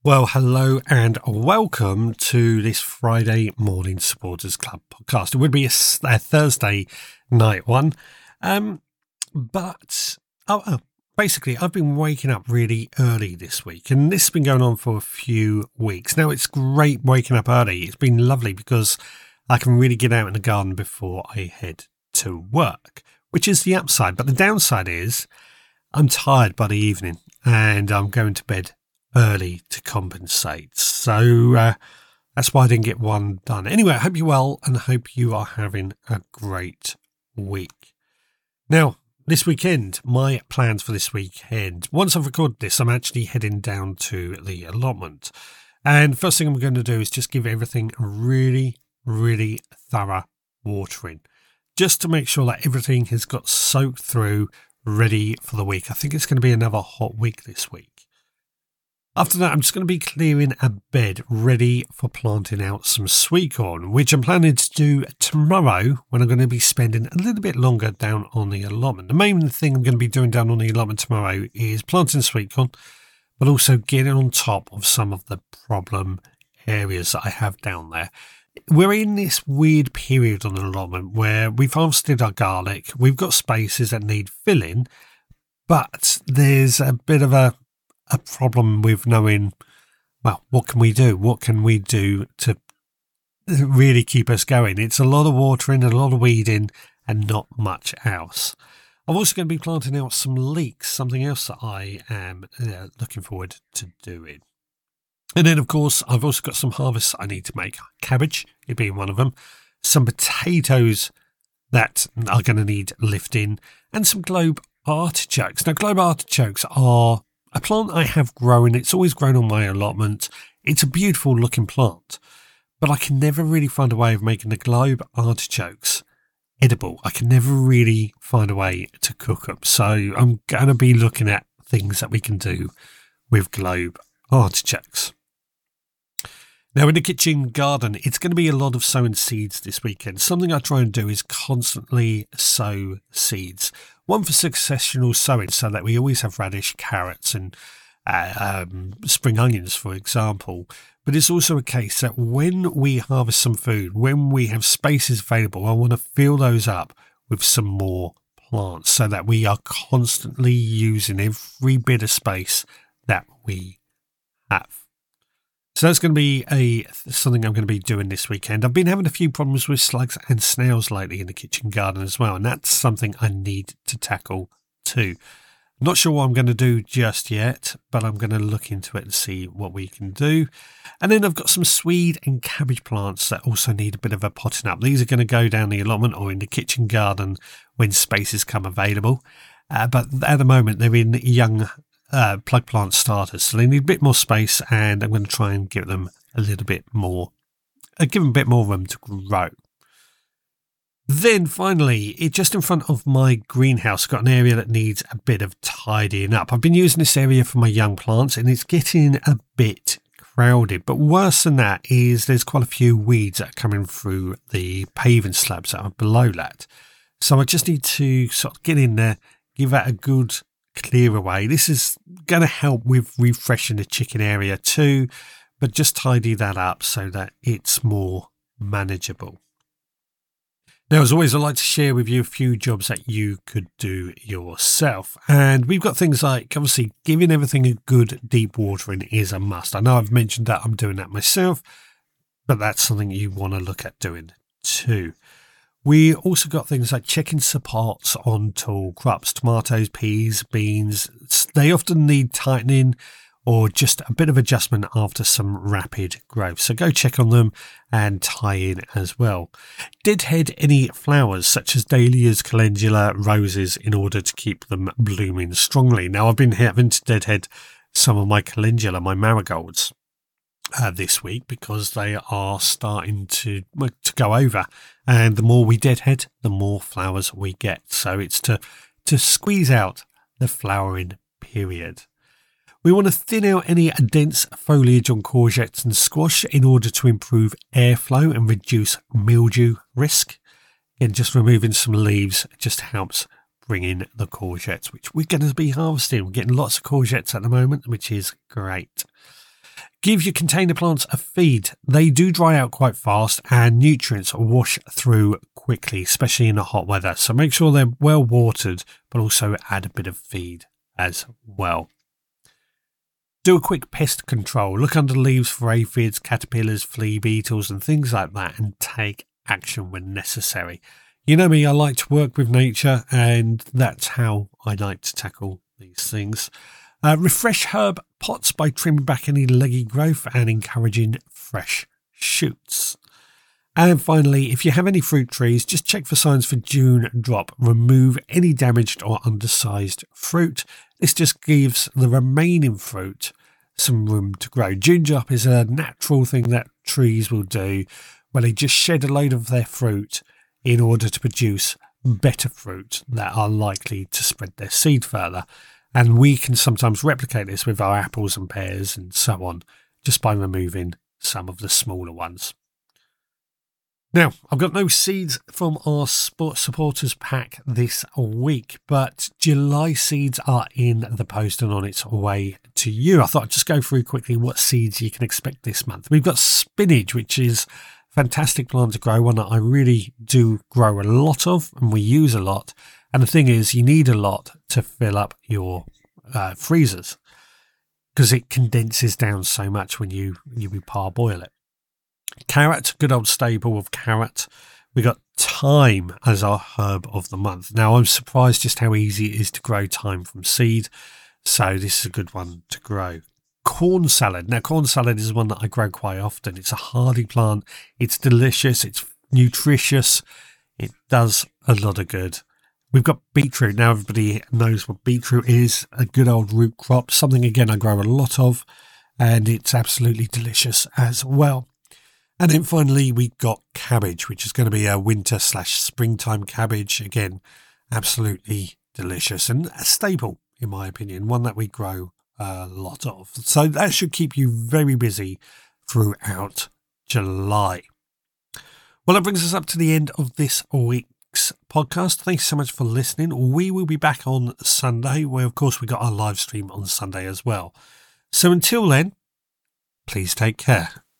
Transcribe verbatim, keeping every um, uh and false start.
Well, hello and welcome to this Friday Morning Supporters Club podcast. It would be a, a Thursday night one, um, but oh, oh, basically I've been waking up really early this week, and this has been going on for a few weeks. Now, it's great waking up early. It's been lovely because I can really get out in the garden before I head to work, which is the upside. But the downside is I'm tired by the evening and I'm going to bed early to compensate. So uh, that's why I didn't get one done. Anyway, I hope you're well and I hope you are having a great week. Now, this weekend, my plans for this weekend, once I've recorded this, I'm actually heading down to the allotment. And first thing I'm going to do is just give everything a really, really thorough watering, just to make sure that everything has got soaked through, ready for the week. I think it's going to be another hot week this week. After that, I'm just going to be clearing a bed ready for planting out some sweet corn, which I'm planning to do tomorrow when I'm going to be spending a little bit longer down on the allotment. The main thing I'm going to be doing down on the allotment tomorrow is planting sweet corn, but also getting on top of some of the problem areas that I have down there. We're in this weird period on the allotment where we've harvested our garlic, we've got spaces that need filling, but there's a bit of a a problem with knowing, well, what can we do? What can we do to really keep us going? It's a lot of watering, a lot of weeding, and not much else. I'm also going to be planting out some leeks, something else that I am uh, looking forward to doing. And then, of course, I've also got some harvests I need to make. Cabbage, it being one of them. Some potatoes that are going to need lifting. And some globe artichokes. Now, globe artichokes are a plant I have growing. It's always grown on my allotment. It's a beautiful looking plant, but I can never really find a way of making the globe artichokes edible. I can never really find a way to cook them. So I'm going to be looking at things that we can do with globe artichokes. Now, in the kitchen garden, it's going to be a lot of sowing seeds this weekend. Something I try and do is constantly sow seeds. One for successional sowing, so that we always have radish, carrots, and uh, um, spring onions, for example. But it's also a case that when we harvest some food, when we have spaces available, I want to fill those up with some more plants so that we are constantly using every bit of space that we have. So that's going to be a something I'm going to be doing this weekend. I've been having a few problems with slugs and snails lately in the kitchen garden as well, and that's something I need to tackle too. I'm not sure what I'm going to do just yet, but I'm going to look into it and see what we can do. And then I've got some swede and cabbage plants that also need a bit of a potting up. These are going to go down the allotment or in the kitchen garden when spaces come available. Uh, but at the moment, they're in young Uh, plug plant starters, so they need a bit more space, and I'm going to try and give them a little bit more, uh, give them a bit more room to grow. Then finally, it just in front of my greenhouse, got an area that needs a bit of tidying up. I've been using this area for my young plants, and it's getting a bit crowded. But worse than that is there's quite a few weeds that are coming through the paving slabs that are below that. So I just need to sort of get in there, give that a good clear away. This is going to help with refreshing the chicken area too, but just tidy that up so that it's more manageable. Now, as always, I'd like to share with you a few jobs that you could do yourself. And we've got things like, obviously, giving everything a good deep watering is a must. I know I've mentioned that I'm doing that myself, but that's something you want to look at doing too. We also got things like checking supports on tall crops, tomatoes, peas, beans. They often need tightening or just a bit of adjustment after some rapid growth. So go check on them and tie in as well. Deadhead any flowers such as dahlias, calendula, roses in order to keep them blooming strongly. Now, I've been having to deadhead some of my calendula, my marigolds, Uh, this week because they are starting to to go over, and the more we deadhead, the more flowers we get. So it's to to squeeze out the flowering period. We want to thin out any dense foliage on courgettes and squash in order to improve airflow and reduce mildew risk. And just removing some leaves just helps bring in the courgettes, which we're going to be harvesting. We're getting lots of courgettes at the moment, which is great. Give your container plants a feed. They do dry out quite fast and nutrients wash through quickly, especially in the hot weather. So make sure they're well watered, but also add a bit of feed as well. Do a quick pest control. Look under the leaves for aphids, caterpillars, flea beetles and things like that, and take action when necessary. You know me, I like to work with nature, and that's how I like to tackle these things. Uh, refresh herb pots by trimming back any leggy growth and encouraging fresh shoots. And finally, if you have any fruit trees, just check for signs for June drop. Remove any damaged or undersized fruit. This just gives the remaining fruit some room to grow. June drop is a natural thing that trees will do where they just shed a load of their fruit in order to produce better fruit that are likely to spread their seed further. And we can sometimes replicate this with our apples and pears and so on, just by removing some of the smaller ones. Now, I've got no seeds from our sport supporters pack this week, but July seeds are in the post and on its way to you. I thought I'd just go through quickly what seeds you can expect this month. We've got spinach, which is a fantastic plant to grow, one that I really do grow a lot of and we use a lot. And the thing is, you need a lot to fill up your uh, freezers because it condenses down so much when you, you parboil it. Carrot, good old staple of carrot. We got thyme as our herb of the month. Now, I'm surprised just how easy it is to grow thyme from seed. So this is a good one to grow. Corn salad. Now, corn salad is one that I grow quite often. It's a hardy plant. It's delicious. It's nutritious. It does a lot of good. We've got beetroot. Now, everybody knows what beetroot is. A good old root crop. Something, again, I grow a lot of. And it's absolutely delicious as well. And then finally, we got cabbage, which is going to be a winter slash springtime cabbage. Again, absolutely delicious and a staple, in my opinion, one that we grow a lot of. So that should keep you very busy throughout July. Well, that brings us up to the end of this week's podcast. Thanks so much for listening. We will be back on Sunday, where, of course, we got our live stream on Sunday as well. So until then, please take care.